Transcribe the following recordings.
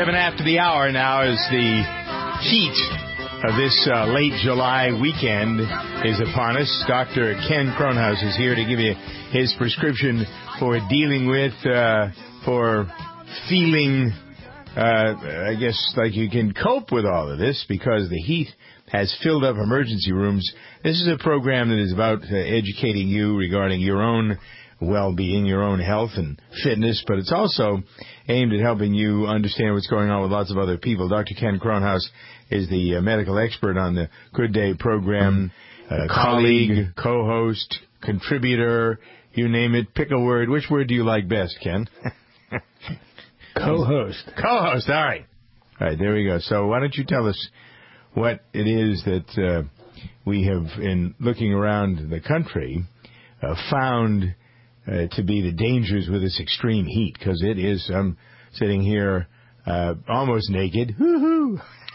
7 after the hour now as the heat of this late July weekend is upon us. Dr. Ken Kronhaus is here to give you his prescription for dealing with, for feeling, I guess, like you can cope with all of this because the heat has filled up emergency rooms. This is a program that is about educating you regarding your own well-being, your own health and fitness, but it's also aimed at helping you understand what's going on with lots of other people. Dr. Ken Kronhaus is the medical expert on the Good Day program, colleague, co-host, contributor, you name it. Pick a word. Which word do you like best, Ken? Co-host. Co-host, all right. All right, there we go. So why don't you tell us what it is that we have, in looking around the country, found to be the dangers with this extreme heat, because it is. I'm sitting here almost naked. Woo-hoo!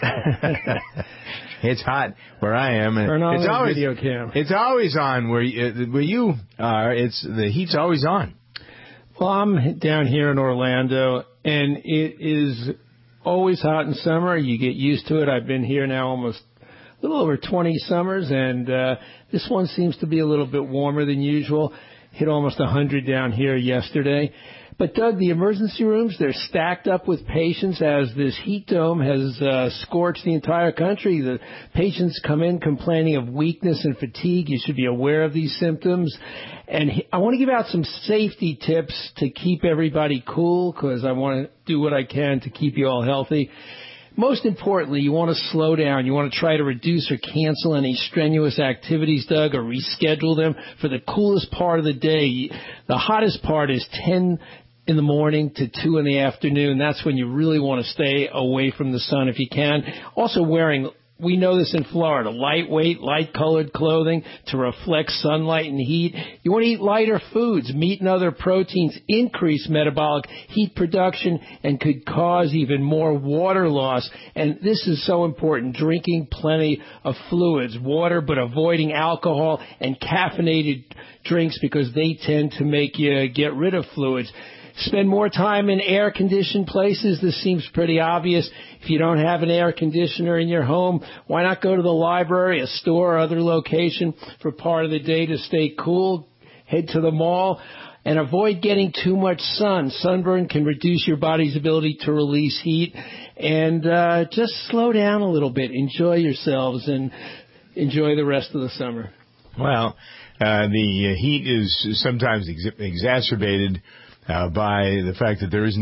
It's hot where I am. Turn on it's the always, video cam. It's always on where you are. The heat's always on. Well, I'm down here in Orlando, and it is always hot in summer. You get used to it. I've been here now almost a little over 20 summers, and this one seems to be a little bit warmer than usual. Hit almost 100 down here yesterday. But, Doug, the emergency rooms, they're stacked up with patients as this heat dome has scorched the entire country. The patients come in complaining of weakness and fatigue. You should be aware of these symptoms. And I want to give out some safety tips to keep everybody cool, because I want to do what I can to keep you all healthy. Most importantly, you want to slow down. You want to try to reduce or cancel any strenuous activities, Doug, or reschedule them for the coolest part of the day. The hottest part is 10 in the morning to 2 in the afternoon. That's when you really want to stay away from the sun if you can. Also wearing, we know this in Florida, lightweight, light-colored clothing to reflect sunlight and heat. You want to eat lighter foods. Meat and other proteins increase metabolic heat production and could cause even more water loss. And this is so important, drinking plenty of fluids, water, but avoiding alcohol and caffeinated drinks because they tend to make you get rid of fluids. Spend more time in air-conditioned places. This seems pretty obvious. If you don't have an air conditioner in your home, why not go to the library, a store, or other location for part of the day to stay cool? Head to the mall and avoid getting too much sun. Sunburn can reduce your body's ability to release heat. And just slow down a little bit. Enjoy yourselves and enjoy the rest of the summer. Well, the heat is sometimes exacerbated by the fact that there's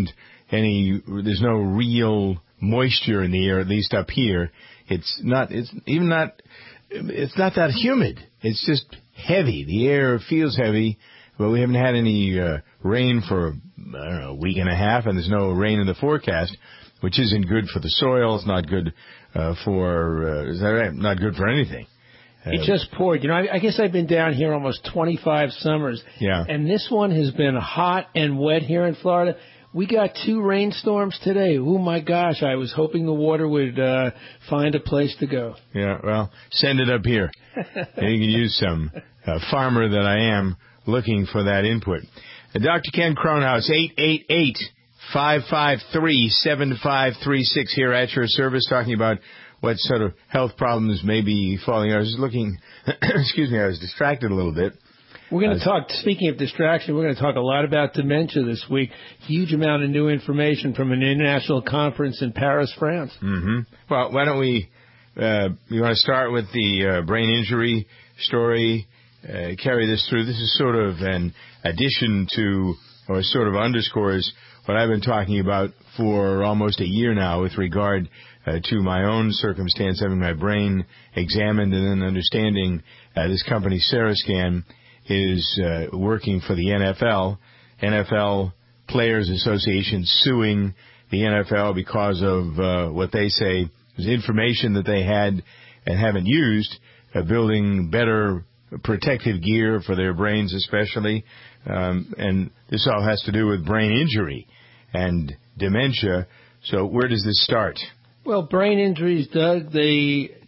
no real moisture in the air, at least up here. It's not that humid. It's just heavy. The air feels heavy, but we haven't had any rain for, a week and a half, and there's no rain in the forecast, which isn't good for the soil. It's not good not good for anything. It just poured. You know, I guess I've been down here almost 25 summers. Yeah. And this one has been hot and wet here in Florida. We got 2 rainstorms today. Oh, my gosh. I was hoping the water would find a place to go. Yeah, well, send it up here. You can use some. Farmer that I am, looking for that input. Dr. Ken Kronhaus, 888-553-7536 here at your service, talking about what sort of health problems may be falling. I was looking, excuse me, I was distracted a little bit. We're going to talk, speaking of distraction, we're going to talk a lot about dementia this week. Huge amount of new information from an international conference in Paris, France. Mm-hmm. Well, why don't we, you want to start with the brain injury story, carry this through. This is sort of an addition to, or sort of underscores what I've been talking about for almost a year now with regard to my own circumstance, having my brain examined and then understanding this company, Seroscan, is working for the NFL Players Association, suing the NFL because of what they say was information that they had and haven't used, building better protective gear for their brains especially. And this all has to do with brain injury and dementia. So where does this start? Well, brain injuries, Doug, they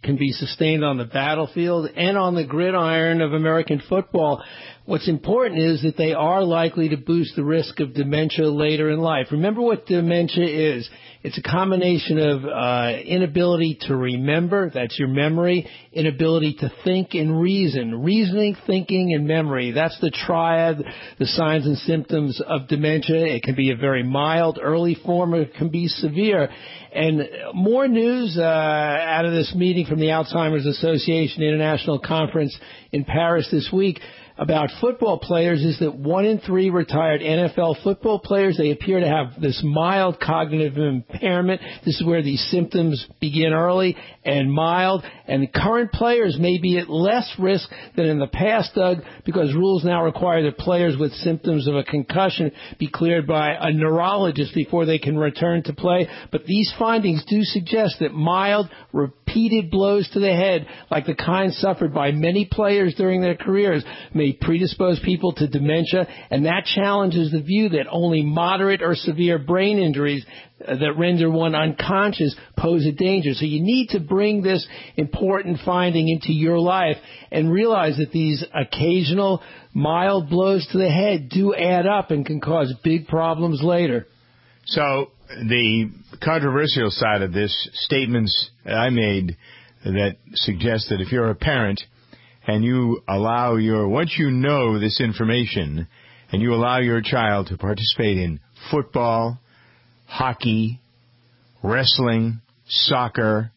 can be sustained on the battlefield and on the gridiron of American football. What's important is that they are likely to boost the risk of dementia later in life. Remember what dementia is. It's a combination of inability to remember, that's your memory, inability to think and reason. Reasoning, thinking, and memory. That's the triad, the signs and symptoms of dementia. It can be a very mild, early form, or it can be severe. And more news out of this meeting from the Alzheimer's Association International Conference in Paris this week about football players is that 1 in 3 retired NFL football players, they appear to have this mild cognitive impairment. This is where these symptoms begin early and mild. And current players may be at less risk than in the past, Doug, because rules now require that players with symptoms of a concussion be cleared by a neurologist before they can return to play. But these findings do suggest that mild, repeated blows to the head, like the kind suffered by many players during their careers, may predispose people to dementia, and that challenges the view that only moderate or severe brain injuries that render one unconscious pose a danger. So you need to bring this important finding into your life and realize that these occasional mild blows to the head do add up and can cause big problems later. So the controversial side of this, statements I made that suggest that if you're a parent and you allow once you know this information and you allow your child to participate in football, hockey, wrestling, soccer,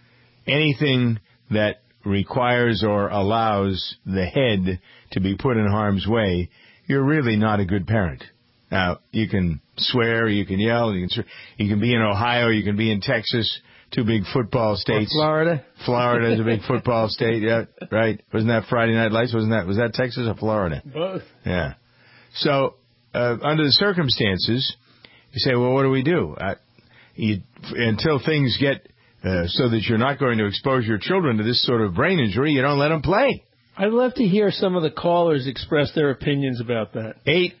anything that requires or allows the head to be put in harm's way, you're really not a good parent. Now, you can swear, you can yell, you can be in Ohio, you can be in Texas, 2 big football states. Or Florida. Florida is a big football state, yeah, right. Wasn't that Friday Night Lights? Was that Texas or Florida? Both. Yeah. So, under the circumstances, you say, well, what do we do? Until things get so that you're not going to expose your children to this sort of brain injury, you don't let them play. I'd love to hear some of the callers express their opinions about that.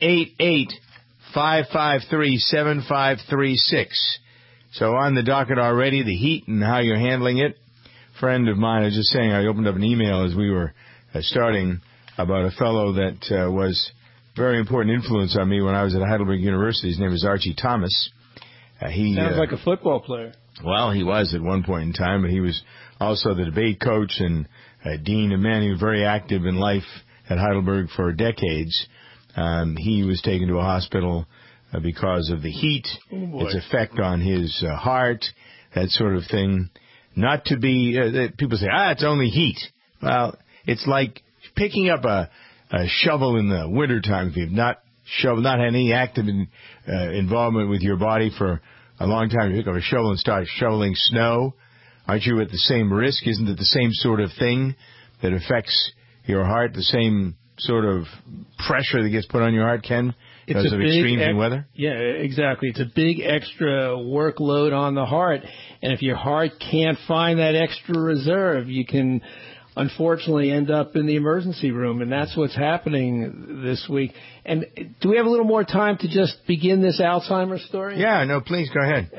888-553-7536. So on the docket already, the heat and how you're handling it. A friend of mine, I was just saying, I opened up an email as we were starting about a fellow that was very important influence on me when I was at Heidelberg University. His name is Archie Thomas. He sounds like a football player. Well, he was at one point in time, but he was also the debate coach and dean, a man who was very active in life at Heidelberg for decades. He was taken to a hospital because of the heat, its effect on his heart, that sort of thing. Not to be, people say, it's only heat. Well, it's like picking up a shovel in the wintertime. If you've not had any active involvement with your body for a long time, you pick up a shovel and start shoveling snow. Aren't you at the same risk? Isn't it the same sort of thing that affects your heart, the same sort of pressure that gets put on your heart, Ken, because of extreme weather? Yeah, exactly. It's a big extra workload on the heart. And if your heart can't find that extra reserve, you can unfortunately end up in the emergency room. And that's what's happening this week. And do we have a little more time to just begin this Alzheimer's story? Yeah, no, please go ahead.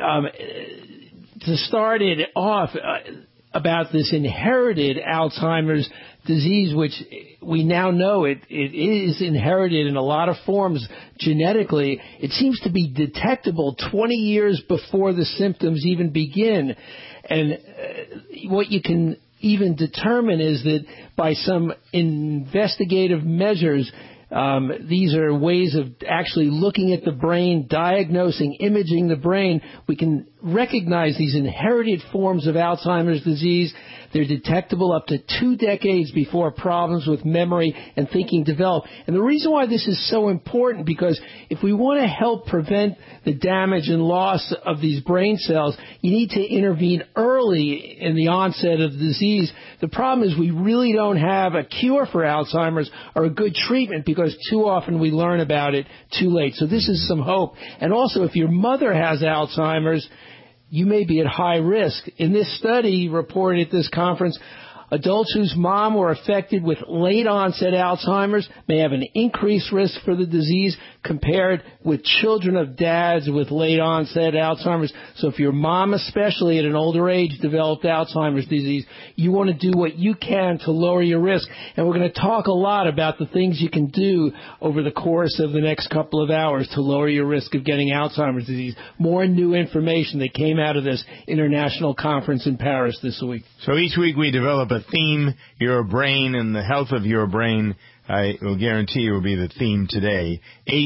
To start it off, about this inherited Alzheimer's disease, which we now know it is inherited in a lot of forms genetically. It seems to be detectable 20 years before the symptoms even begin. And what you can even determine is that by some investigative measures, these are ways of actually looking at the brain, diagnosing, imaging the brain. We can recognize these inherited forms of Alzheimer's disease. They're detectable up to 2 decades before problems with memory and thinking develop. And the reason why this is so important, because if we want to help prevent the damage and loss of these brain cells, you need to intervene early in the onset of the disease. The problem is we really don't have a cure for Alzheimer's or a good treatment, because too often we learn about it too late. So this is some hope. And also, if your mother has Alzheimer's, you may be at high risk. In this study reported at this conference, Adults whose mom were affected with late-onset Alzheimer's may have an increased risk for the disease compared with children of dads with late-onset Alzheimer's. So if your mom, especially at an older age, developed Alzheimer's disease, you want to do what you can to lower your risk. And we're going to talk a lot about the things you can do over the course of the next couple of hours to lower your risk of getting Alzheimer's disease. More new information that came out of this international conference in Paris this week. So each week we develop a theme, your brain and the health of your brain. I will guarantee you will be the theme today.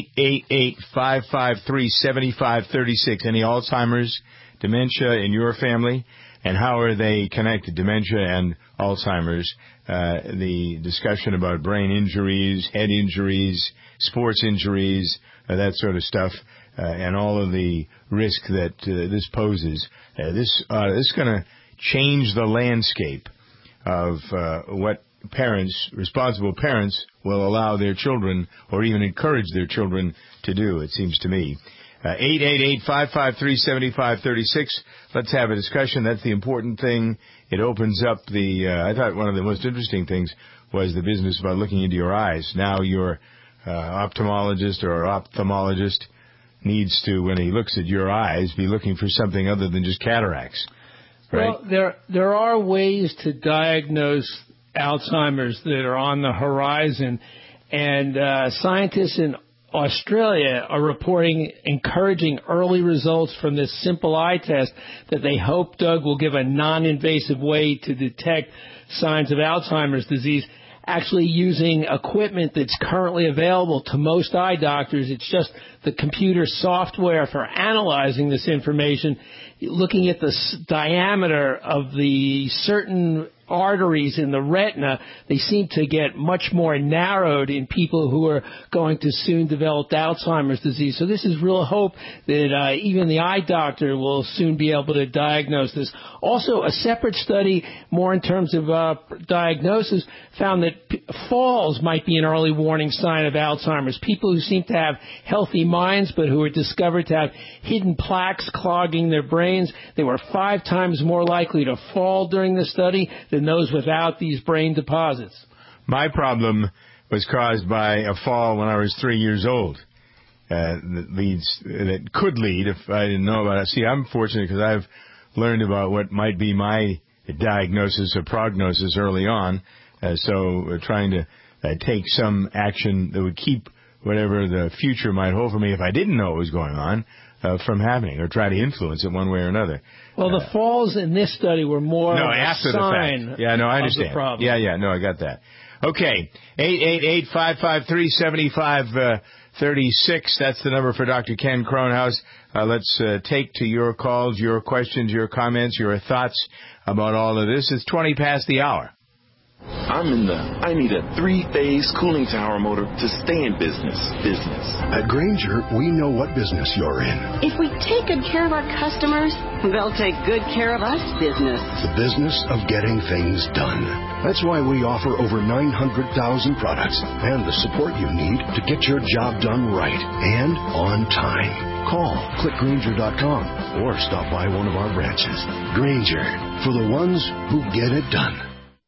888-553-7536. Any Alzheimer's, dementia in your family? And how are they connected, dementia and Alzheimer's? The discussion about brain injuries, head injuries, sports injuries, that sort of stuff, and all of the risk that this poses. This is going to change the landscape of what parents, responsible parents, will allow their children or even encourage their children to do, it seems to me. 888-553-7536. Let's have a discussion. That's the important thing. It opens up I thought one of the most interesting things was the business about looking into your eyes. Now your optometrist or ophthalmologist needs to, when he looks at your eyes, be looking for something other than just cataracts. Right? Well, there are ways to diagnose Alzheimer's that are on the horizon, and scientists in Australia are reporting encouraging early results from this simple eye test that they hope, Doug, will give a non-invasive way to detect signs of Alzheimer's disease, actually using equipment that's currently available to most eye doctors. It's just the computer software for analyzing this information, looking at the diameter of the certain arteries in the retina. They seem to get much more narrowed in people who are going to soon develop Alzheimer's disease. So this is real hope that even the eye doctor will soon be able to diagnose this. Also, a separate study, more in terms of diagnosis, found that falls might be an early warning sign of Alzheimer's. People who seem to have healthy minds but who are discovered to have hidden plaques clogging their brains, they were 5 times more likely to fall during the study than those without these brain deposits. My problem was caused by a fall when I was 3 years old. That could lead, if I didn't know about it. See, I'm fortunate because I've learned about what might be my diagnosis or prognosis early on. So trying to take some action that would keep whatever the future might hold for me if I didn't know what was going on from happening, or try to influence it one way or another. Well, the falls in this study were more after a sign the fact. Yeah, no, I understand. Of the problem. Yeah, no, I got that. Okay, 888-553-7536. That's the number for Dr. Ken Kronhaus. Let's take to your calls, your questions, your comments, your thoughts about all of this. It's 20 past the hour. I need a 3-phase cooling tower motor to stay in business. At Grainger, we know what business you're in. If we take good care of our customers, they'll take good care of us business. The business of getting things done. That's why we offer over 900,000 products and the support you need to get your job done right and on time. Call clickgrainger.com or stop by one of our branches. Grainger, for the ones who get it done.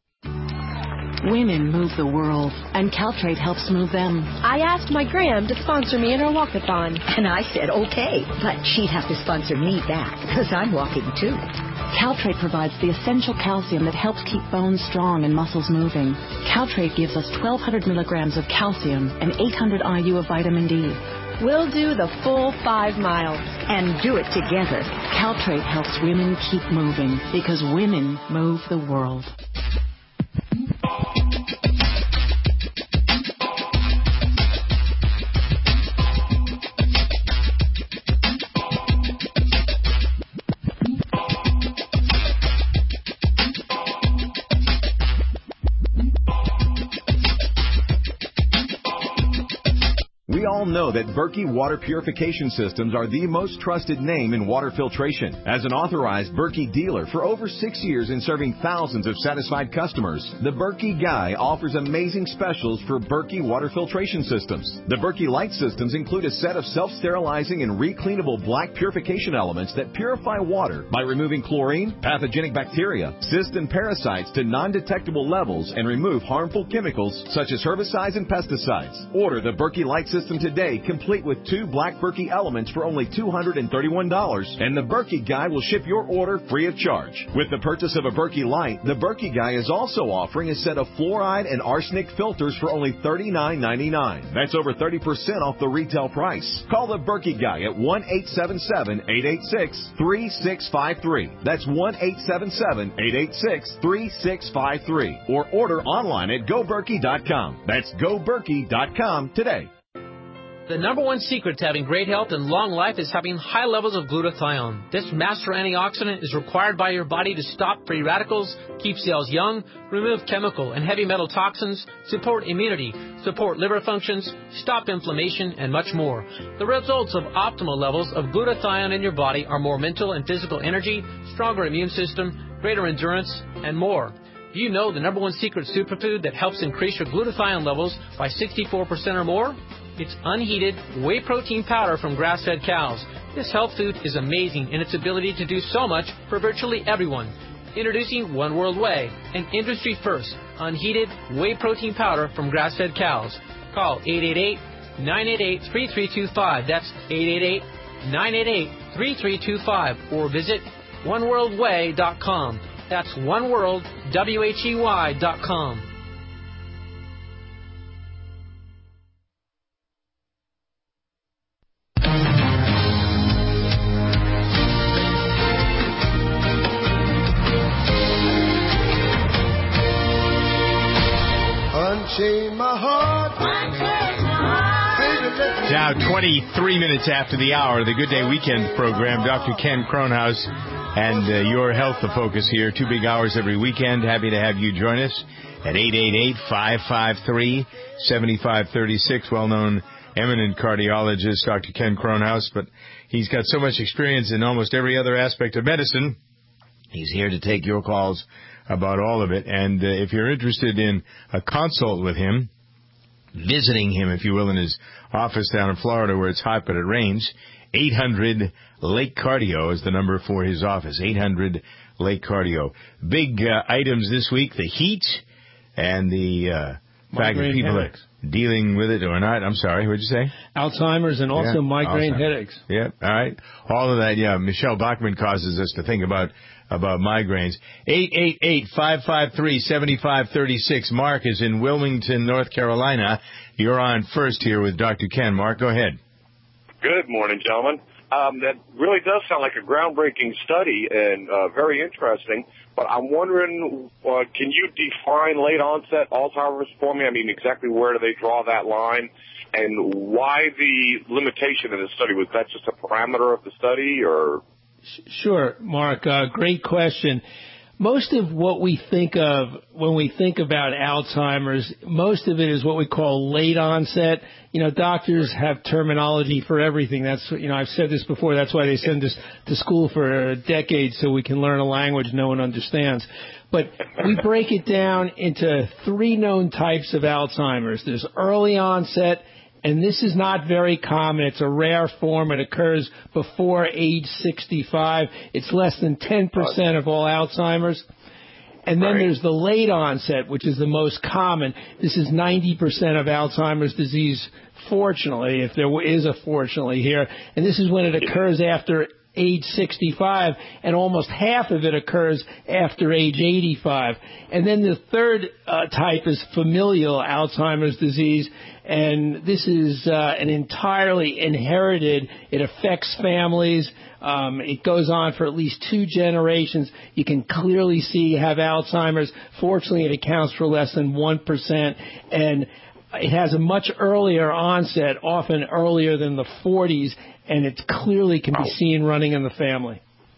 Women move the world, and Caltrate helps move them. I asked my gram to sponsor me in her walkathon. And I said, okay, but she'd have to sponsor me back, because I'm walking too. Caltrate provides the essential calcium that helps keep bones strong and muscles moving. Caltrate gives us 1,200 milligrams of calcium and 800 IU of vitamin D. We'll do the full 5 miles. And do it together. Caltrate helps women keep moving, because women move the world. We all know that Berkey Water Purification Systems are the most trusted name in water filtration. As an authorized Berkey dealer for over 6 years and serving thousands of satisfied customers, the Berkey Guy offers amazing specials for Berkey water filtration systems. The Berkey Light systems include a set of self-sterilizing and recleanable black purification elements that purify water by removing chlorine, pathogenic bacteria, cysts, and parasites to non-detectable levels and remove harmful chemicals such as herbicides and pesticides. Order the Berkey Light system today, complete with 2 black Berkey elements for only $231, and the Berkey Guy will ship your order free of charge. With the purchase of a Berkey Light, the Berkey Guy is also offering a set of fluoride and arsenic filters for only $39.99. That's over 30% off the retail price. Call the Berkey Guy at 1-877-886-3653. That's 1-877-886-3653. Or order online at GoBerkey.com. That's GoBerkey.com today. The number one secret to having great health and long life is having high levels of glutathione. This master antioxidant is required by your body to stop free radicals, keep cells young, remove chemical and heavy metal toxins, support immunity, support liver functions, stop inflammation, and much more. The results of optimal levels of glutathione in your body are more mental and physical energy, stronger immune system, greater endurance, and more. Do you know the number one secret superfood that helps increase your glutathione levels by 64% or more? It's unheated whey protein powder from grass-fed cows. This health food is amazing in its ability to do so much for virtually everyone. Introducing One World Whey, an industry-first, unheated whey protein powder from grass-fed cows. Call 888-988-3325. That's 888-988-3325. Or visit oneworldwhey.com. That's oneworldwhey.com. Unchain my heart. Now 23 minutes after the hour, the Good Day Weekend program, Dr. Ken Kronhaus and Your Health the Focus here. 2 big hours every weekend. Happy to have you join us at 888-553-7536. Well-known, eminent cardiologist, Dr. Ken Kronhaus, but he's got so much experience in almost every other aspect of medicine. He's here to take your calls about all of it. And if you're interested in a consult with him, visiting him, if you will, in his office down in Florida where it's hot but it rains, 800-LAKE-CARDIO is the number for his office, 800-LAKE-CARDIO. Big items this week, the heat and the fact that people are dealing with it or not. I'm sorry, what'd you say? Alzheimer's and also migraine headaches. Yeah, all right. All of that, yeah. Michelle Bachman causes us to think about migraines. 888-553-7536. Mark is in Wilmington, North Carolina. You're on first here with Dr. Ken. Mark, go ahead. Good morning, gentlemen. That really does sound like a groundbreaking study and very interesting, but I'm wondering, can you define late onset Alzheimer's for me? I mean, exactly where do they draw that line, and why the limitation in the study? Was that just a parameter of the study, or? Sure, Mark. Great question. Most of what we think of when we think about Alzheimer's, most of it is what we call late onset. You know, doctors have terminology for everything. That's, you know, I've said this before. That's why they send us to school for decades so we can learn a language no one understands. But we break it down into 3 known types of Alzheimer's. There's early onset, and this is not very common. It's a rare form. It occurs before age 65. It's less than 10% of all Alzheimer's. And then there's the late onset, which is the most common. This is 90% of Alzheimer's disease, fortunately, if there is a fortunately here. And this is when it occurs after age 65, and almost half of it occurs after age 85. And then the third type is familial Alzheimer's disease, and this is an entirely inherited. It affects families. It goes on for at least 2 generations. You can clearly see you have Alzheimer's. Fortunately, it accounts for less than 1%, and it has a much earlier onset, often earlier than the 40s, and it clearly can be seen running in the family.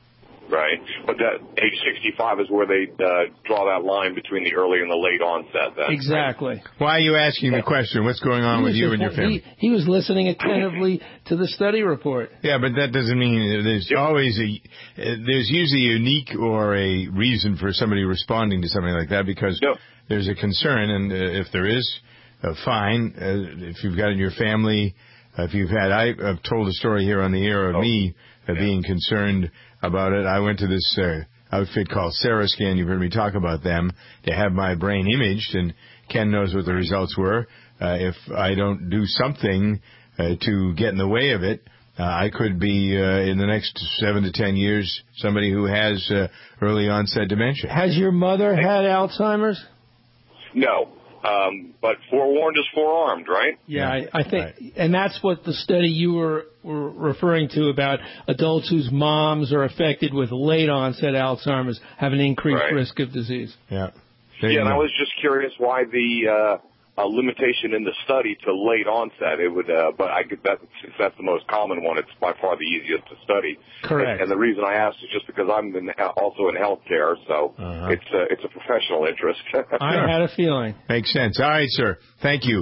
Right, but that age 65 is where they draw that line between the early and the late onset. Then, exactly. Right? Why are you asking the question? What's going on with you and your family? He was listening attentively to the study report. Yeah, but that doesn't mean there's always there's usually a unique or a reason for somebody responding to something like that, because there's a concern, and if there is, fine. If you've got in your family, if you've had, I've told a story here on the air of me being concerned about it. I went to this outfit called Seroscan. You've heard me talk about them. They have my brain imaged, and Ken knows what the results were. If I don't do something to get in the way of it, I could be, in the next 7 to 10 years, somebody who has early onset dementia. Has your mother had Alzheimer's? No. But forewarned is forearmed, right? Yeah, I think, and that's what the study you were referring to about adults whose moms are affected with late onset Alzheimer's have an increased risk of disease. Yeah. And I was just curious why the limitation in the study to late onset. It would, but since that's the most common one, it's by far the easiest to study. Correct. And the reason I asked is just because I'm also in healthcare, so it's a professional interest. I had a feeling. Makes sense. All right, sir. Thank you.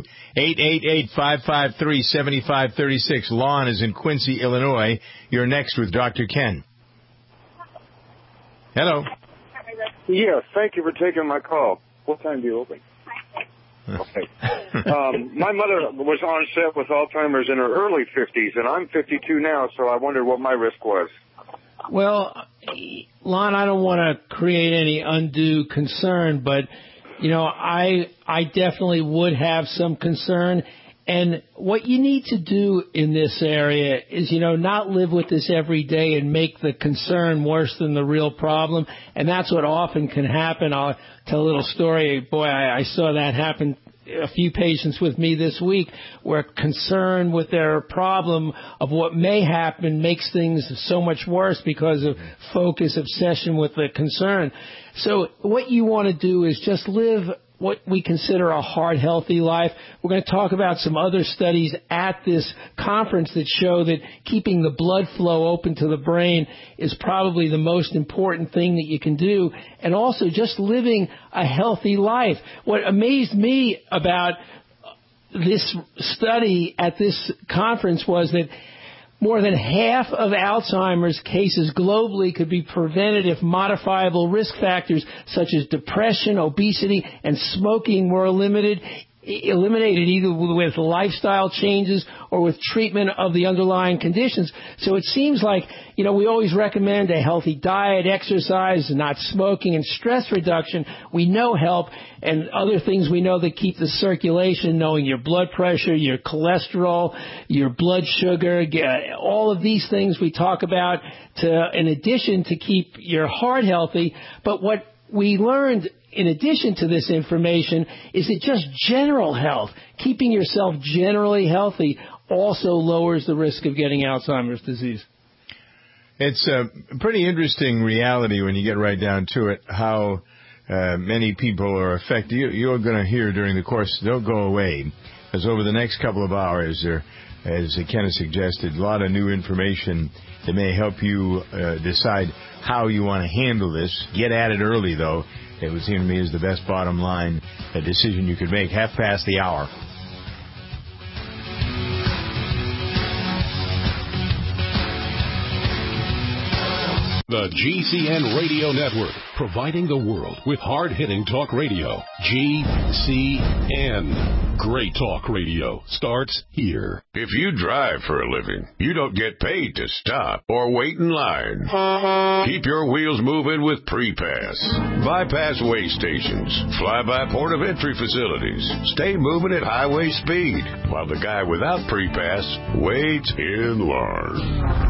888-553-7536. Lon is in Quincy, Illinois. You're next with Dr. Ken. Hello. Yes, thank you for taking my call. What time do you open? Okay. My mother was onset with Alzheimer's in her early 50s, and I'm 52 now, so I wondered what my risk was. Well, Lon, I don't want to create any undue concern, but, I definitely would have some concern. And what you need to do in this area is, not live with this every day and make the concern worse than the real problem. And that's what often can happen. I'll tell a little story. Boy, I saw that happen. A few patients with me this week where concern with their problem of what may happen makes things so much worse because of focus, obsession with the concern. So what you want to do is just live what we consider a heart healthy life. We're going to talk about some other studies at this conference that show that keeping the blood flow open to the brain is probably the most important thing that you can do, and also just living a healthy life. What amazed me about this study at this conference was that more than half of Alzheimer's cases globally could be prevented if modifiable risk factors such as depression, obesity, and smoking were eliminated either with lifestyle changes or with treatment of the underlying conditions. So it seems like, we always recommend a healthy diet, exercise, not smoking, and stress reduction. We know help, and other things we know that keep the circulation, knowing your blood pressure, your cholesterol, your blood sugar, all of these things we talk about in addition to keep your heart healthy. But what we learned in addition to this information is that just general health, keeping yourself generally healthy, also lowers the risk of getting Alzheimer's disease. It's a pretty interesting reality when you get right down to it, how many people are affected. You're going to hear during the course, don't go away, because over the next couple of hours, as Ken has suggested, a lot of new information that may help you decide how you want to handle this. Get at it early, though. It would seem to me is the best bottom line decision you could make. 1:30. The GCN Radio Network, providing the world with hard-hitting talk radio. GCN. Great talk radio starts here. If you drive for a living, you don't get paid to stop or wait in line. Keep your wheels moving with Pre-Pass. Bypass weigh stations, fly-by port of entry facilities. Stay moving at highway speed while the guy without Pre-Pass waits in line.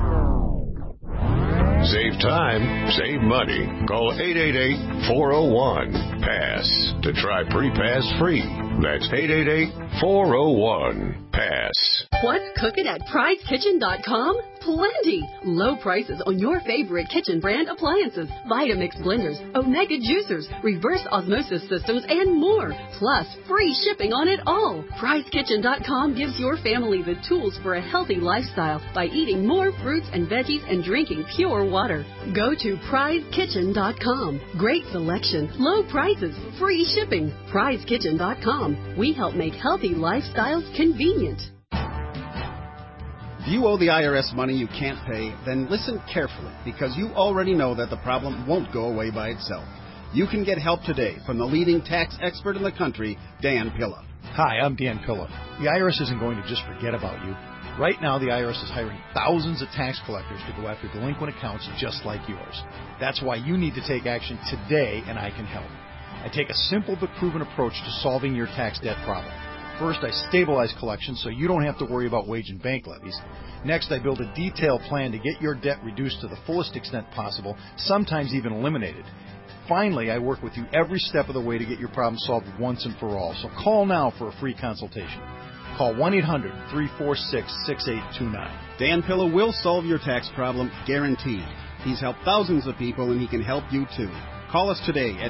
Save time, save money. Call 888-401-PASS to try Pre-Pass free. That's 401-PASS. What's cooking at PrideKitchen.com? Plenty. Low prices on your favorite kitchen brand appliances, Vitamix blenders, Omega juicers, reverse osmosis systems, and more. Plus, free shipping on it all. PrideKitchen.com gives your family the tools for a healthy lifestyle by eating more fruits and veggies and drinking pure water. Go to PrideKitchen.com. Great selection, low prices, free shipping. PrideKitchen.com. We help make healthy lifestyles convenient. If you owe the IRS money you can't pay, then listen carefully, because you already know that the problem won't go away by itself. You can get help today from the leading tax expert in the country, Dan Pilla. Hi, I'm Dan Pilla. The IRS isn't going to just forget about you. Right now, the IRS is hiring thousands of tax collectors to go after delinquent accounts just like yours. That's why you need to take action today, and I can help. I take a simple but proven approach to solving your tax debt problem. First, I stabilize collections so you don't have to worry about wage and bank levies. Next, I build a detailed plan to get your debt reduced to the fullest extent possible, sometimes even eliminated. Finally, I work with you every step of the way to get your problem solved once and for all. So call now for a free consultation. Call 1-800-346-6829. Dan Pilla will solve your tax problem, guaranteed. He's helped thousands of people, and he can help you too. Call us today at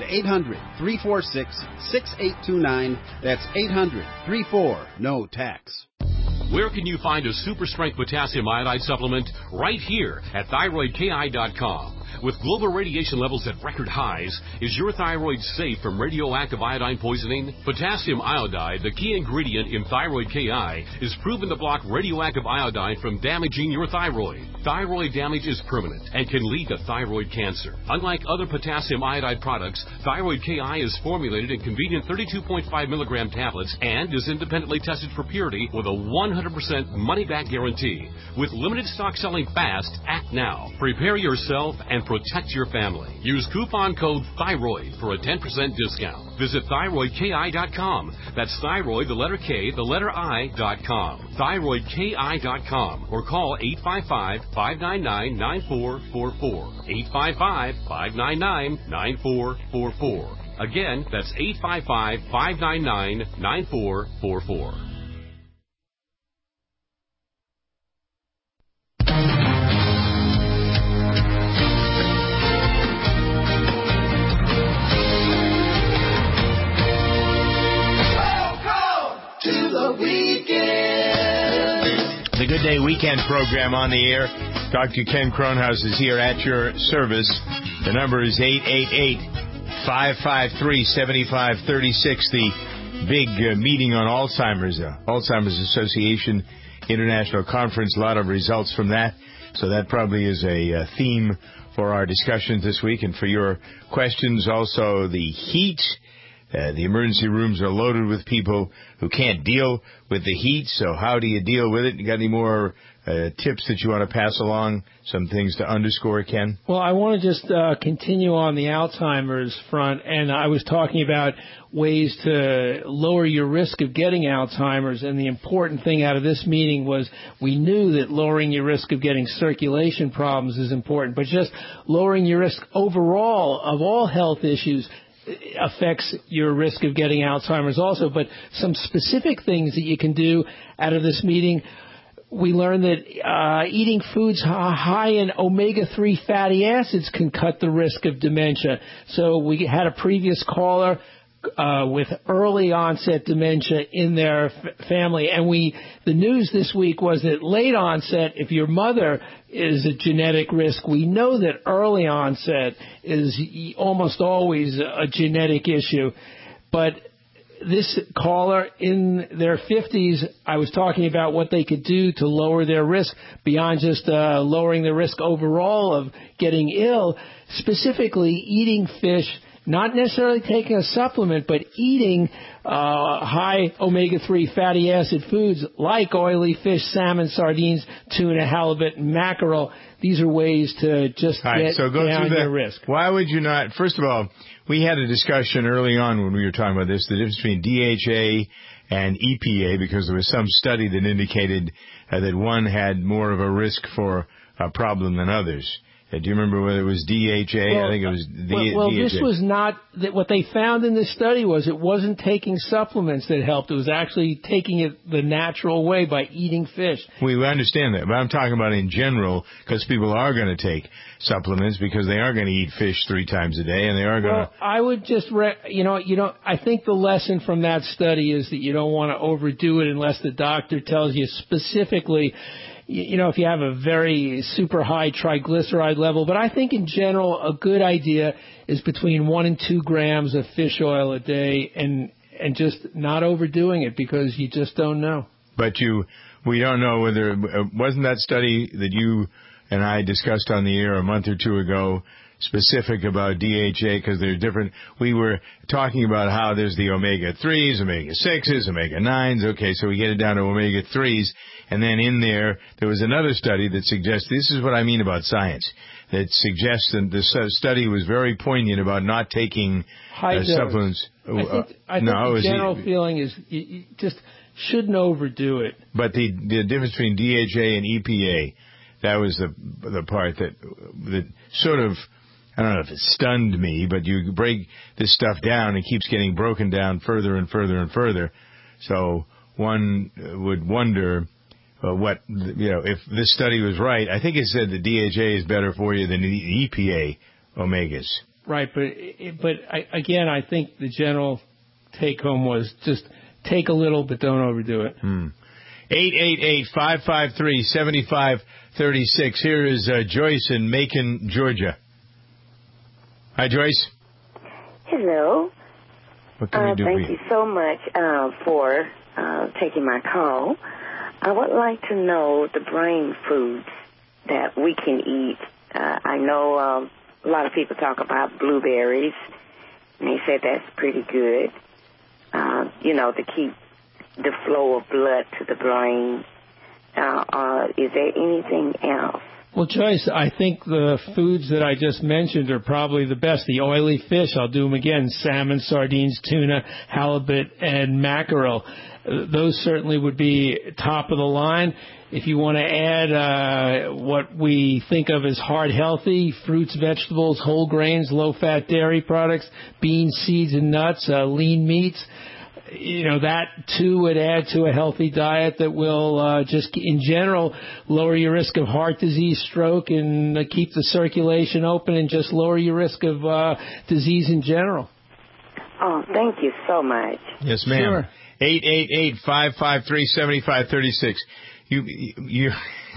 800-346-6829. That's 800-34-NO-TAX. Where can you find a super strength potassium iodide supplement? Right here at thyroidki.com. With global radiation levels at record highs, is your thyroid safe from radioactive iodine poisoning? Potassium iodide, the key ingredient in Thyroid KI, is proven to block radioactive iodine from damaging your thyroid. Thyroid damage is permanent and can lead to thyroid cancer. Unlike other potassium iodide products, Thyroid KI is formulated in convenient 32.5 milligram tablets and is independently tested for purity with a 100% money-back guarantee. With limited stock selling fast, act now. Prepare yourself and protect your family. Use coupon code THYROID for a 10% discount. Visit thyroidki.com. That's thyroid, the letter K, the letter I.com. Thyroidki.com or call 855-599-9444. 855-599-9444. Again, that's 855-599-9444. The Good Day Weekend program on the air. Dr. Ken Kronhaus is here at your service. The number is 888-553-7536. The big meeting on Alzheimer's, Alzheimer's Association International Conference. A lot of results from that. So that probably is a theme for our discussions this week and for your questions. Also, the heat. The emergency rooms are loaded with people who can't deal with the heat, so how do you deal with it? You got any more tips that you want to pass along, some things to underscore, Ken? Well, I want to just continue on the Alzheimer's front, and I was talking about ways to lower your risk of getting Alzheimer's, and the important thing out of this meeting was we knew that lowering your risk of getting circulation problems is important, but just lowering your risk overall of all health issues affects your risk of getting Alzheimer's also. But some specific things that you can do out of this meeting, we learned that eating foods high in omega-3 fatty acids can cut the risk of dementia. So we had a previous caller with early onset dementia in their family, and the news this week was that late onset, if your mother is a genetic risk, we know that early onset is almost always a genetic issue. But this caller in their 50s, I was talking about what they could do to lower their risk beyond just lowering the risk overall of getting ill, specifically eating fish, not necessarily taking a supplement, but eating high omega-3 fatty acid foods like oily fish, salmon, sardines, tuna, halibut, and mackerel. These are ways to just get down your risk. Why would you not? First of all, we had a discussion early on when we were talking about this, the difference between DHA and EPA, because there was some study that indicated that one had more of a risk for a problem than others. Do you remember whether it was DHA? I think it was DHA. Well, this was not what they found in this study was it wasn't taking supplements that helped. It was actually taking it the natural way by eating fish. We understand that, but I'm talking about in general because people are going to take supplements because they are going to eat fish 3 times a day and they are going to. Well, I would just, I think the lesson from that study is that you don't want to overdo it unless the doctor tells you specifically. If you have a very super high triglyceride level. But I think in general, a good idea is between 1 and 2 grams of fish oil a day and just not overdoing it because you just don't know. But we don't know whether, wasn't that study that you and I discussed on the air a month or 2 ago specific about DHA because they're different. We were talking about how there's the omega-3s, omega-6s, omega-9s. Okay, so we get it down to omega-3s. And then in there was another study that suggests, this is what I mean about science, that suggests that the study was very poignant about not taking supplements. I think the general feeling is you just shouldn't overdo it. But the difference between DHA and EPA, that was the part that sort of, I don't know if it stunned me, but you break this stuff down, it keeps getting broken down further and further and further. So one would wonder if this study was right. I think it said the DHA is better for you than the EPA omegas. Right, but I think the general take home was just take a little, but don't overdo it. 888-553-7536. Here is Joyce in Macon, Georgia. Hi, Joyce. Hello. What can we do thank you so much for taking my call. I would like to know the brain foods that we can eat. I know a lot of people talk about blueberries, and they said that's pretty good, to keep the flow of blood to the brain. Is there anything else? Well, Joyce, I think the foods that I just mentioned are probably the best. The oily fish, I'll do them again, salmon, sardines, tuna, halibut, and mackerel. Those certainly would be top of the line. If you want to add what we think of as heart healthy, fruits, vegetables, whole grains, low-fat dairy products, beans, seeds, and nuts, lean meats, that too would add to a healthy diet that will just in general lower your risk of heart disease, stroke, and keep the circulation open and just lower your risk of disease in general. Oh, thank you so much. Yes, ma'am. Sure. 888-553-7536. You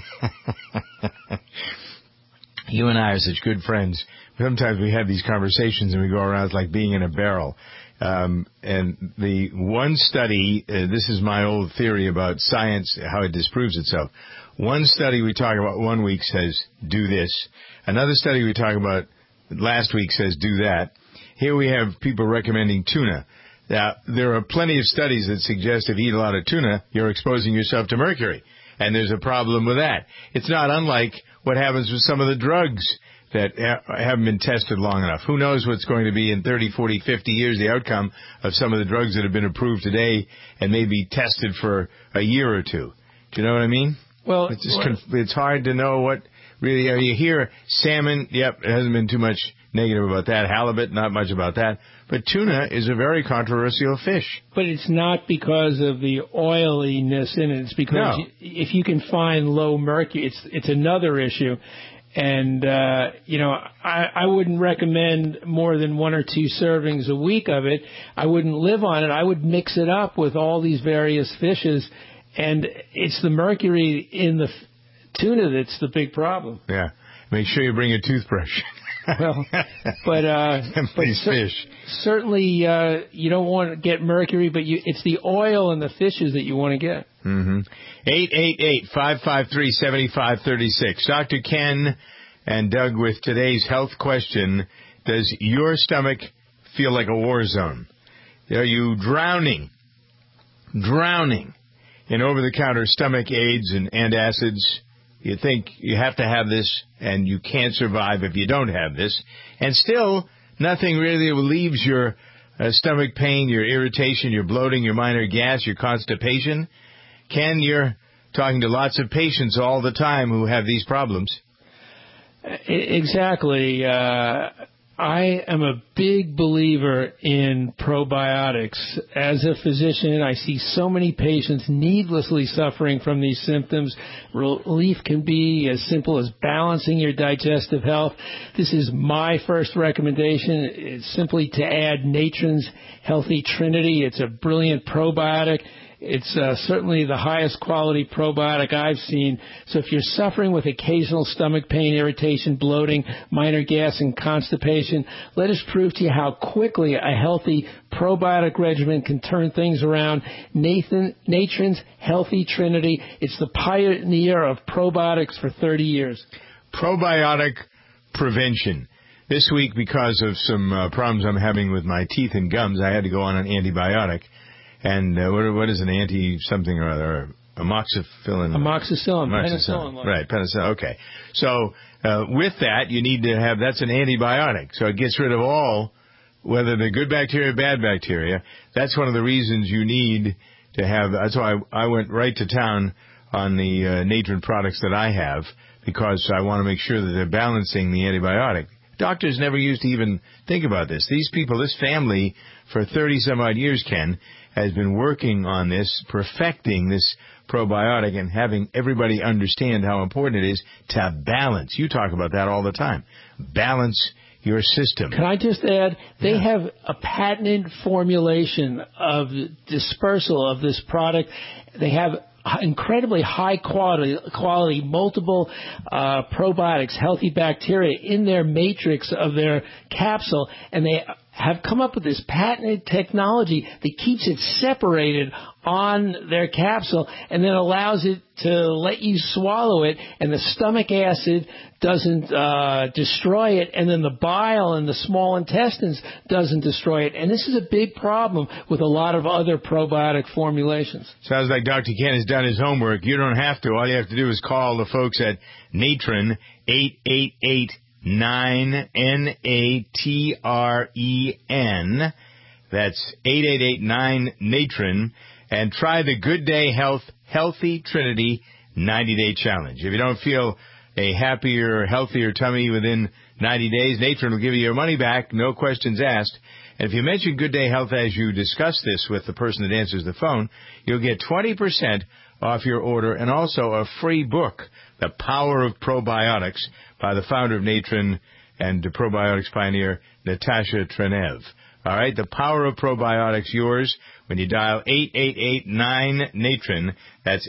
and I are such good friends. Sometimes we have these conversations and we go around like being in a barrel. And the one study, this is my old theory about science, how it disproves itself. One study we talk about 1 week says, do this. Another study we talk about last week says, do that. Here we have people recommending tuna. Now, there are plenty of studies that suggest if you eat a lot of tuna, you're exposing yourself to mercury. And there's a problem with that. It's not unlike what happens with some of the drugs that haven't been tested long enough. Who knows what's going to be in 30, 40, 50 years, the outcome of some of the drugs that have been approved today and may be tested for a year or two. Do you know what I mean? Well, it's hard to know what really, you hear salmon, yep, it hasn't been too much negative about that. Halibut, not much about that. But tuna is a very controversial fish. But it's not because of the oiliness in it. It's because if you can find low mercury, it's another issue. And, I wouldn't recommend more than 1 or 2 servings a week of it. I wouldn't live on it. I would mix it up with all these various fishes. And it's the mercury in the tuna that's the big problem. Yeah. Make sure you bring a toothbrush. Well, but fish. Certainly you don't want to get mercury, but it's the oil in the fishes that you want to get. 888-553-7536. Dr. Ken and Doug with today's health question. Does your stomach feel like a war zone? Are you drowning in over-the-counter stomach aids and antacids? You think you have to have this, and you can't survive if you don't have this. And still, nothing really relieves your stomach pain, your irritation, your bloating, your minor gas, your constipation. Ken, you're talking to lots of patients all the time who have these problems. Exactly. I am a big believer in probiotics. As a physician, I see so many patients needlessly suffering from these symptoms. Relief can be as simple as balancing your digestive health. This is my first recommendation. It's simply to add Natron's Healthy Trinity. It's a brilliant probiotic. It's certainly the highest quality probiotic I've seen. So if you're suffering with occasional stomach pain, irritation, bloating, minor gas, and constipation, let us prove to you how quickly a healthy probiotic regimen can turn things around. Natron's Healthy Trinity. It's the pioneer of probiotics for 30 years. Probiotic prevention. This week, because of some problems I'm having with my teeth and gums, I had to go on an antibiotic. And what is an anti-something or other? Amoxicillin. Penicillin. Right, penicillin. Okay. So with that, you need to have, that's an antibiotic. So it gets rid of all, whether they're good bacteria or bad bacteria. That's one of the reasons you need to have, that's why I went right to town on the Natron products that I have, because I want to make sure that they're balancing the antibiotic. Doctors never used to even think about this. These people, this family, for 30-some-odd years, Ken, has been working on this, perfecting this probiotic and having everybody understand how important it is to balance. You talk about that all the time. Balance your system. Can I just add, they have a patented formulation of dispersal of this product. They have incredibly high quality multiple probiotics, healthy bacteria in their matrix of their capsule, and they have come up with this patented technology that keeps it separated on their capsule and then allows it to let you swallow it, and the stomach acid doesn't destroy it, and then the bile in the small intestines doesn't destroy it. And this is a big problem with a lot of other probiotic formulations. Sounds like Dr. Ken has done his homework. You don't have to. All you have to do is call the folks at Natron, 888-9-NATREN. That's 888-9-NATRON. And try the Good Day Healthy Trinity 90-Day Challenge. If you don't feel a happier, healthier tummy within 90 days, Natron will give you your money back, no questions asked. And if you mention Good Day Health as you discuss this with the person that answers the phone, you'll get 20% off your order and also a free book, The Power of Probiotics, by the founder of Natron and the probiotics pioneer, Natasha Trenev. All right, The Power of Probiotics, yours when you dial 888-9-NATRON. That's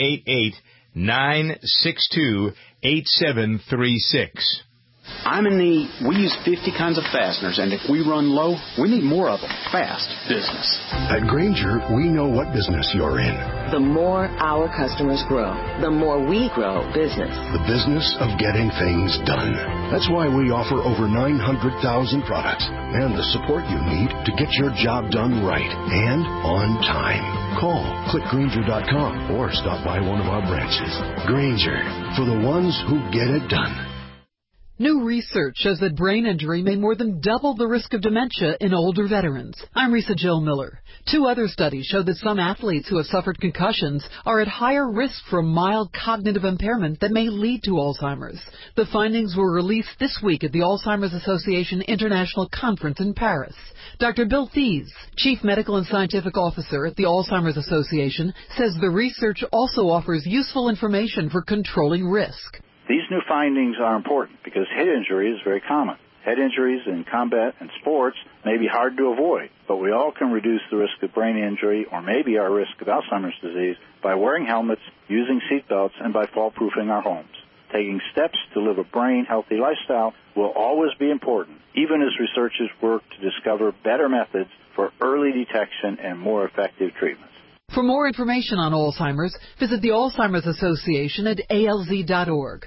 888-962-8736. We use 50 kinds of fasteners, and if we run low, we need more of them. Fast business. At Grainger, we know what business you're in. The more our customers grow, the more we grow business. The business of getting things done. That's why we offer over 900,000 products and the support you need to get your job done right and on time. Call clickgrainger.com or stop by one of our branches. Grainger, for the ones who get it done. New research shows that brain injury may more than double the risk of dementia in older veterans. I'm Risa Jill Miller. 2 other studies show that some athletes who have suffered concussions are at higher risk for mild cognitive impairment that may lead to Alzheimer's. The findings were released this week at the Alzheimer's Association International Conference in Paris. Dr. Bill Thies, Chief Medical and Scientific Officer at the Alzheimer's Association, says the research also offers useful information for controlling risk. These new findings are important because head injury is very common. Head injuries in combat and sports may be hard to avoid, but we all can reduce the risk of brain injury or maybe our risk of Alzheimer's disease by wearing helmets, using seat belts, and by fall-proofing our homes. Taking steps to live a brain-healthy lifestyle will always be important, even as researchers work to discover better methods for early detection and more effective treatments. For more information on Alzheimer's, visit the Alzheimer's Association at alz.org.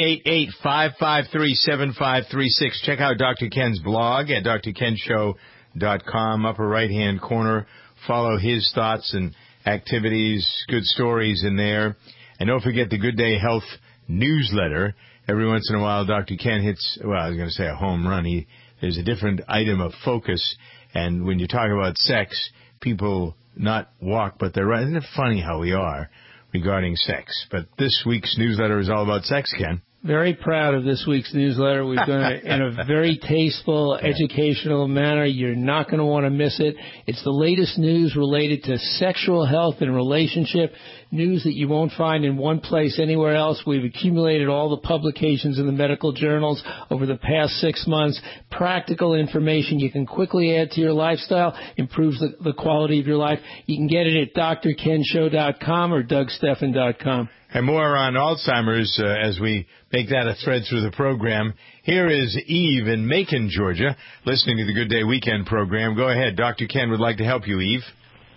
888-553-7536. Check out Dr. Ken's blog at drkenshow.com, upper right-hand corner. Follow his thoughts and activities, good stories in there. And don't forget the Good Day Health newsletter. Every once in a while, Dr. Ken hits, well, I was going to say a home run. There's a different item of focus. And when you talk about sex, people not walk, but they're right. Isn't it funny how we are regarding sex? But this week's newsletter is all about sex, Ken. Very proud of this week's newsletter. We've done it in a very tasteful, educational manner. You're not going to want to miss it. It's the latest news related to sexual health and relationship, news that you won't find in one place anywhere else. We've accumulated all the publications in the medical journals over the past 6 months, practical information you can quickly add to your lifestyle, improves the quality of your life. You can get it at drkenshow.com or dougstephan.com. And more on Alzheimer's as we make that a thread through the program. Here is Eve in Macon, Georgia, listening to the Good Day Weekend program. Go ahead. Dr. Ken would like to help you, Eve.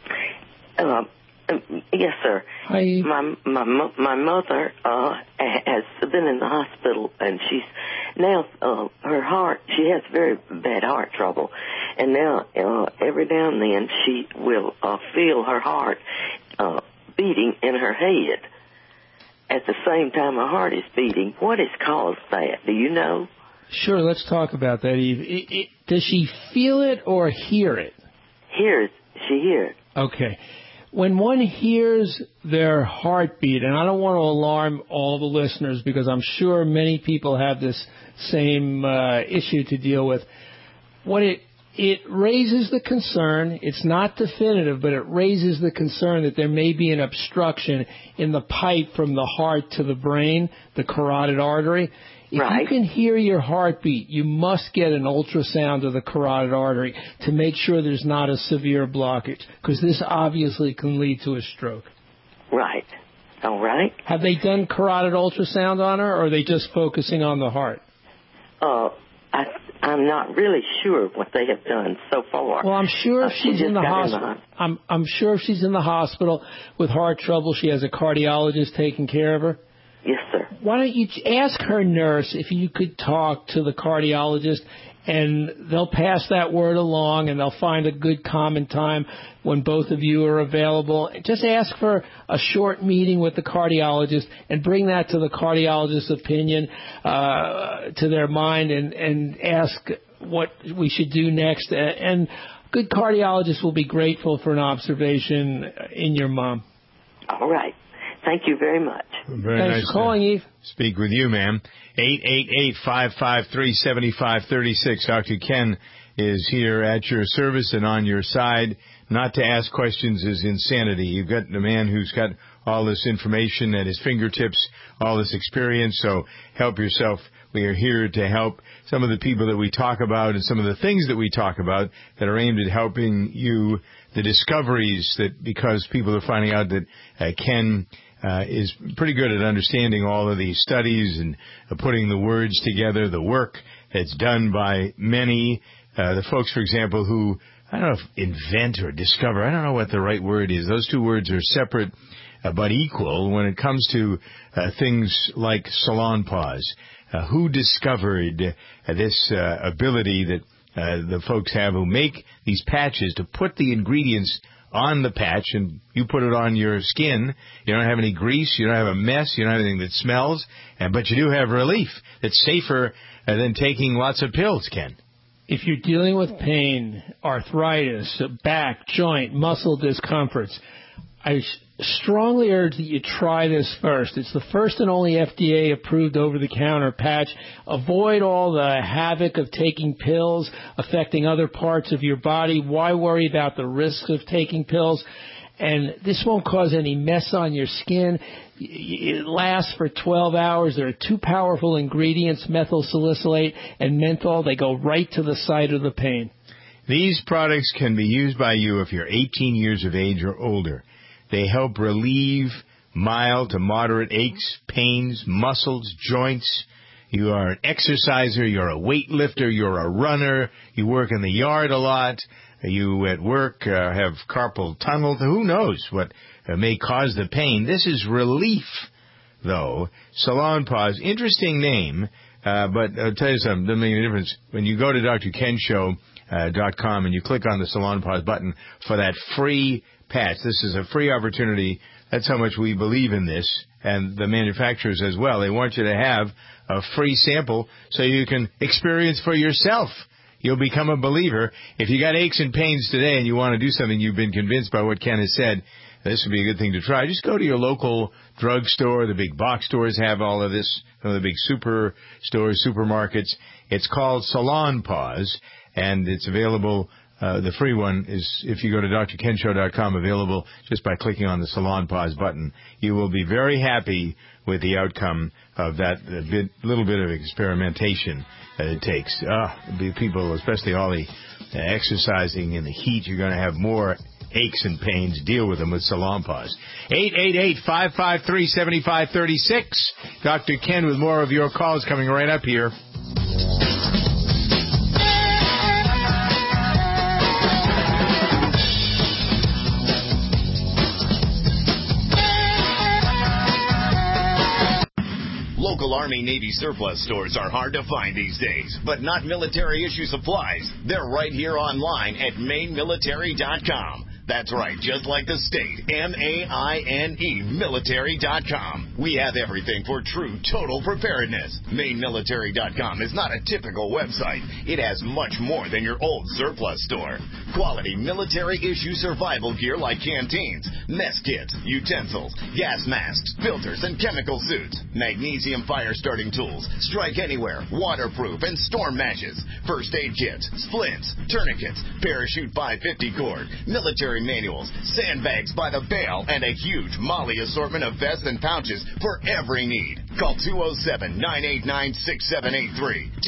Yes, sir. Hi, Eve. My mother has been in the hospital, and she's now her heart. She has very bad heart trouble, and now every now and then she will feel her heart beating in her head. At the same time her heart is beating. What has caused that? Do you know? Sure, let's talk about that, Eve. Does she feel it or hear it? She hears. Okay. When one hears their heartbeat, and I don't want to alarm all the listeners because I'm sure many people have this same issue to deal with, what it raises the concern. It's not definitive, but it raises the concern that there may be an obstruction in the pipe from the heart to the brain, the carotid artery. If you can hear your heartbeat, you must get an ultrasound of the carotid artery to make sure there's not a severe blockage, because this obviously can lead to a stroke. Right. All right. Have they done carotid ultrasound on her, or are they just focusing on the heart? I'm not really sure what they have done so far. Well, I'm sure if she's in the hospital. I'm sure if she's in the hospital with heart trouble, she has a cardiologist taking care of her. Yes, sir. Why don't you ask her nurse if you could talk to the cardiologist, and they'll pass that word along, and they'll find a good common time when both of you are available. Just ask for a short meeting with the cardiologist and bring that to the cardiologist's opinion, to their mind, and ask what we should do next. And good cardiologists will be grateful for an observation in your mom. All right. Thank you very much. Very Thanks nice for calling, Eve. Speak with you, ma'am. 888-553-7536. Dr. Ken is here at your service and on your side. Not to ask questions is insanity. You've got a man who's got all this information at his fingertips, all this experience, so help yourself. We are here to help some of the people that we talk about and some of the things that we talk about that are aimed at helping you, the discoveries that, because people are finding out that Ken is pretty good at understanding all of these studies and putting the words together, the work that's done by many, the folks, for example, who, I don't know if invent or discover, I don't know what the right word is. Those two words are separate but equal when it comes to things like Salonpas. Who discovered this ability that the folks have who make these patches to put the ingredients on the patch, and you put it on your skin. You don't have any grease, you don't have a mess, you don't have anything that smells, but you do have relief that's safer than taking lots of pills, Ken. If you're dealing with pain, arthritis, back, joint, muscle discomforts, I strongly urge that you try this first. It's the first and only FDA-approved over-the-counter patch. Avoid all the havoc of taking pills affecting other parts of your body. Why worry about the risks of taking pills? And this won't cause any mess on your skin. It lasts for 12 hours. There are two powerful ingredients, methyl salicylate and menthol. They go right to the site of the pain. These products can be used by you if you're 18 years of age or older. They help relieve mild to moderate aches, pains, muscles, joints. You are an exerciser, you're a weightlifter, you're a runner, you work in the yard a lot, you at work have carpal tunnel. Who knows what may cause the pain? This is relief, though. Salonpas, interesting name, but I'll tell you something, doesn't make any difference. When you go to drkenshow.com and you click on the Salonpas button for that free patch. This is a free opportunity. That's how much we believe in this, and the manufacturers as well. They want you to have a free sample so you can experience for yourself. You'll become a believer. If you got aches and pains today and you want to do something, you've been convinced by what Ken has said, this would be a good thing to try. Just go to your local drugstore. The big box stores have all of this. Some of the big super stores, supermarkets. It's called Salonpause, and it's available. The free one is, if you go to drkenshow.com, available just by clicking on the Salonpause button. You will be very happy with the outcome of that little bit of experimentation that it takes. People, especially all the exercising in the heat, you're going to have more aches and pains. Deal with them with Salonpause. 888-553-7536. Dr. Ken with more of your calls coming right up here. Local Army Navy surplus stores are hard to find these days, but not military issue supplies. They're right here online at mainmilitary.com. That's right, just like the state, MAINE, military.com. We have everything for true total preparedness. MainMilitary.com is not a typical website. It has much more than your old surplus store. Quality military-issue survival gear like canteens, mess kits, utensils, gas masks, filters, and chemical suits. Magnesium fire-starting tools, strike anywhere, waterproof, and storm matches. First aid kits, splints, tourniquets, parachute 550 cord, military manuals, sandbags by the bale, and a huge Molly assortment of vests and pouches for every need. Call 207-989-6783,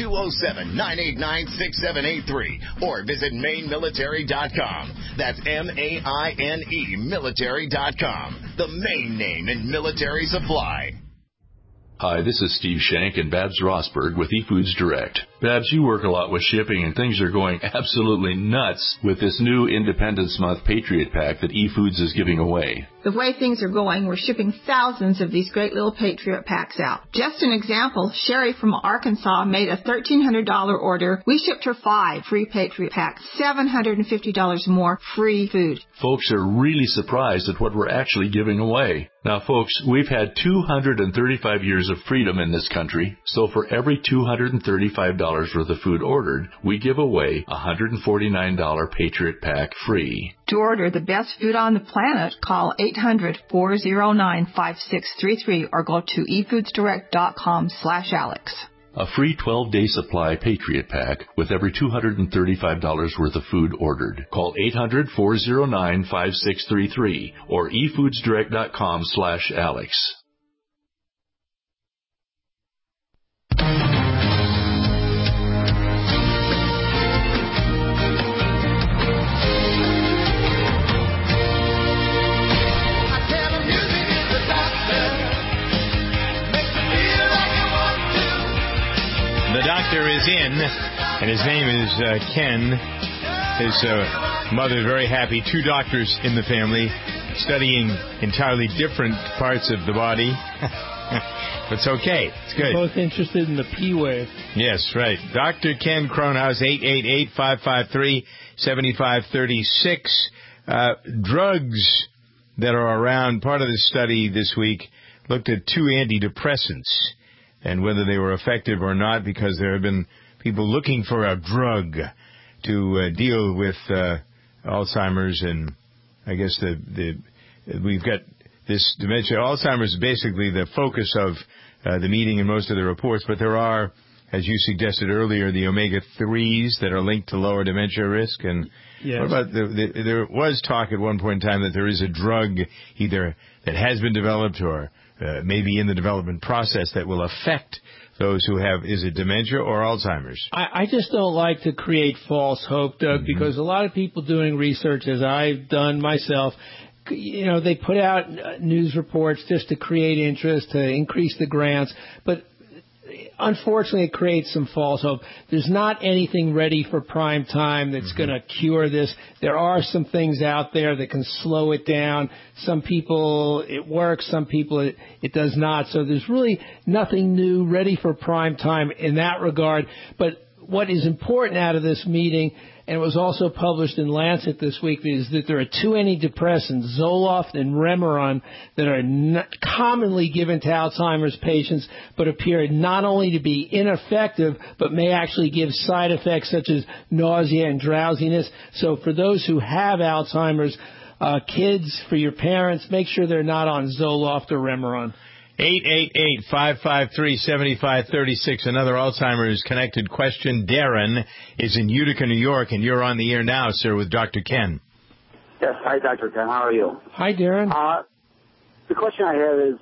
207-989-6783, or visit mainmilitary.com. That's MAINE military.com. The main name in military supply. Hi, this is Steve Shank and Babs Rosberg with eFoods Direct. Babs, you work a lot with shipping, and things are going absolutely nuts with this new Independence Month Patriot Pack that eFoods is giving away. The way things are going, we're shipping thousands of these great little Patriot Packs out. Just an example, Sherry from Arkansas made a $1,300 order. We shipped her 5 free Patriot Packs, $750 more free food. Folks are really surprised at what we're actually giving away. Now, folks, we've had 235 years of freedom in this country, so for every $235 worth of food ordered, we give away a $149 Patriot Pack free. To order the best food on the planet, call 800-409-5633 or go to efoodsdirect.com/Alex. A free 12-day supply Patriot Pack with every $235 worth of food ordered. Call 800-409-5633 or efoodsdirect.com/Alex. The doctor is in, and his name is Ken. His mother is very happy. 2 doctors in the family, studying entirely different parts of the body. But it's okay. It's good. Both interested in the P wave. Yes, right. Dr. Ken Kronhaus, 888-553-7536. Drugs that are around. Part of the study this week looked at 2 antidepressants and whether they were effective or not, because there have been people looking for a drug to deal with Alzheimer's, and I guess we've got this dementia. Alzheimer's is basically the focus of the meeting in most of the reports, but there are, as you suggested earlier, the omega-3s that are linked to lower dementia risk. And yes. What about there was talk at one point in time that there is a drug either that has been developed or maybe in the development process that will affect those who have, is it dementia or Alzheimer's? I just don't like to create false hope, Doug, because a lot of people doing research, as I've done myself, they put out news reports just to create interest, to increase the grants, but unfortunately, it creates some false hope. There's not anything ready for prime time that's going to cure this. There are some things out there that can slow it down. Some people, it works. Some people, it does not. So there's really nothing new ready for prime time in that regard. But what is important out of this meeting, and it was also published in Lancet this week, is that there are 2 antidepressants, Zoloft and Remeron, that are commonly given to Alzheimer's patients, but appear not only to be ineffective, but may actually give side effects such as nausea and drowsiness. So for those who have Alzheimer's, kids, for your parents, make sure they're not on Zoloft or Remeron. 888-553-7536. Another Alzheimer's connected question. Darren is in Utica, New York, and you're on the air now, sir, with Dr. Ken. Yes. Hi, Dr. Ken. How are you? Hi, Darren. The question I have is,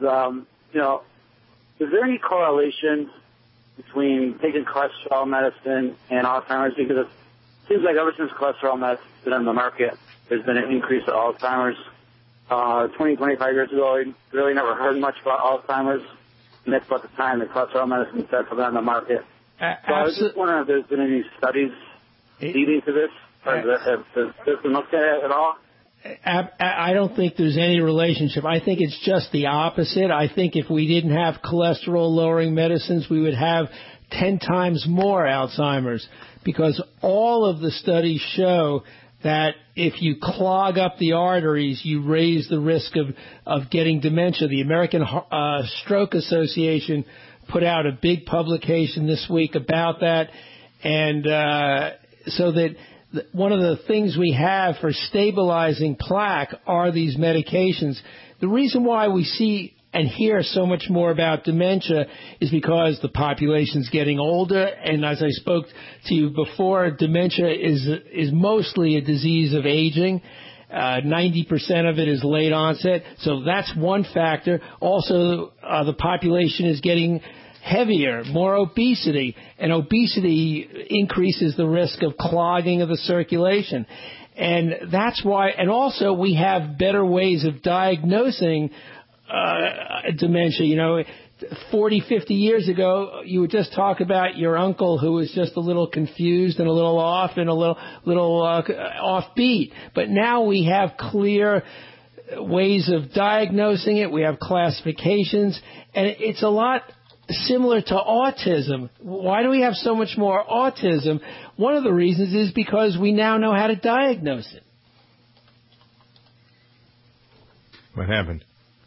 is there any correlation between taking cholesterol medicine and Alzheimer's? Because it seems like ever since cholesterol medicine has been on the market, there's been an increase of Alzheimer's. 20, 25 years ago, I really never heard much about Alzheimer's, and that's about the time the cholesterol medicine started coming on the market. So I was just wondering if there's been any studies leading to this, or has been looked at at all? I don't think there's any relationship. I think it's just the opposite. I think if we didn't have cholesterol-lowering medicines, we would have 10 times more Alzheimer's, because all of the studies show that if you clog up the arteries, you raise the risk of getting dementia. The American Stroke Association put out a big publication this week about that, and so that one of the things we have for stabilizing plaque are these medications. The reason why we see and hear so much more about dementia is because the population's getting older, and as I spoke to you before, dementia is mostly a disease of aging. 90% of it is late onset, so that's one factor. Also, the population is getting heavier, more obesity, and obesity increases the risk of clogging of the circulation. And that's why, and also we have better ways of diagnosing dementia. 40, 50 years ago, you would just talk about your uncle who was just a little confused and a little off and a little offbeat. But now we have clear ways of diagnosing it. We have classifications, and it's a lot similar to autism. Why do we have so much more autism? One of the reasons is because we now know how to diagnose it. What happened?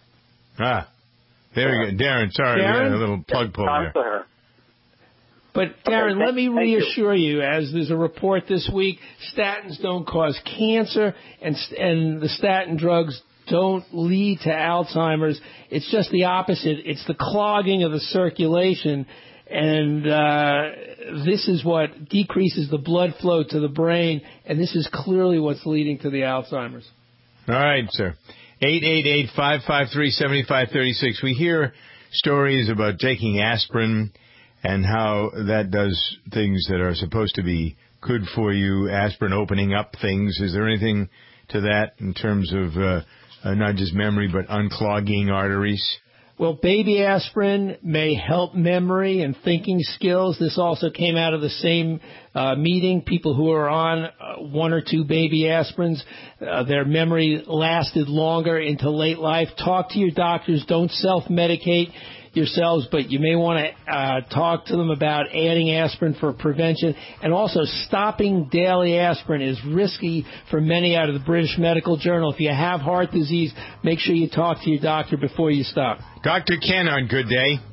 There we go. Darren, sorry, Darren? we had a little plug pull there. But, Darren, let me reassure you, as there's a report this week, statins don't cause cancer, and the statin drugs don't lead to Alzheimer's. It's just the opposite. It's the clogging of the circulation, and this is what decreases the blood flow to the brain, and this is clearly what's leading to the Alzheimer's. All right, sir. 888-553-7536. We hear stories about taking aspirin and how that does things that are supposed to be good for you, aspirin opening up things. Is there anything to that in terms of not just memory but unclogging arteries? Well, baby aspirin may help memory and thinking skills. This also came out of the same meeting. People who are on 1 or 2 baby aspirins, their memory lasted longer into late life. Talk to your doctors. Don't self-medicate yourselves, but you may want to talk to them about adding aspirin for prevention. And also, stopping daily aspirin is risky for many out of the British Medical Journal. If you have heart disease, make sure you talk to your doctor before you stop. Dr. Ken on Good Day.